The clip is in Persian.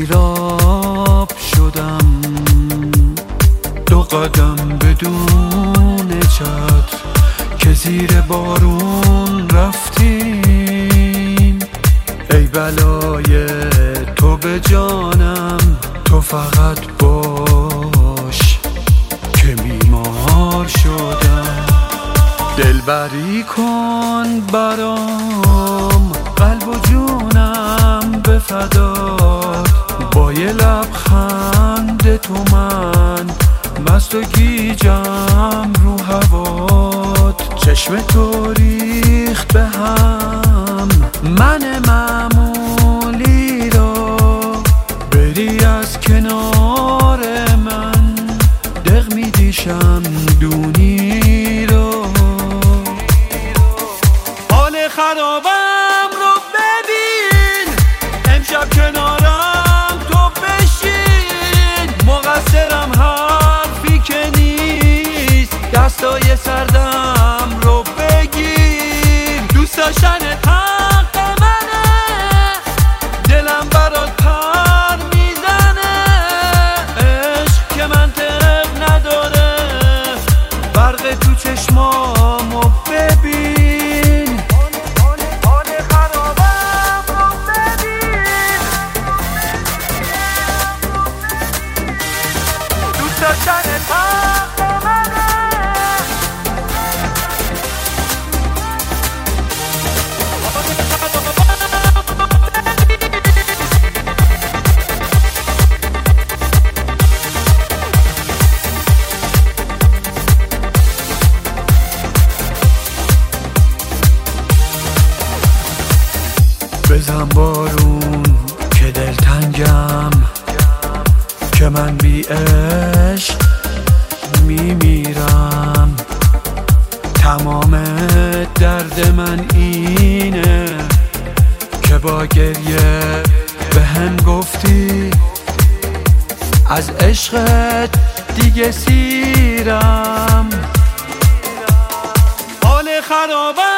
سیراب شدم، 2 قدم بدون چتر که زیر بارون رفتیم. ای بلای تو به جانم، تو فقط باش که بیمار شدم. دلبری کن برام، قلب و جونم به فدات. با یه لبخند تو من مست و گیجم رو هوات. چشم تو ریخت به هم من معمولی را، بری از کنار من دق میدیشم دونی را. حال خرابم رو ببین، امشب کنارم تو بشین. مقصرم حرفی که نیست، دستای سردم رو بگیر. دوست داشتن حق منه، دلم برات پر میزنه. عشق که منطق نداره، برق تو چشمامو ببین. حال خرابم رو ببین، دوست داشتن حق منه. بزن بارون که دلتنگم، که من بی عشق میمیرم. تمام درد من اینه که با گریه به هم گفتی از عشقت دیگه سیرم. حال خرابم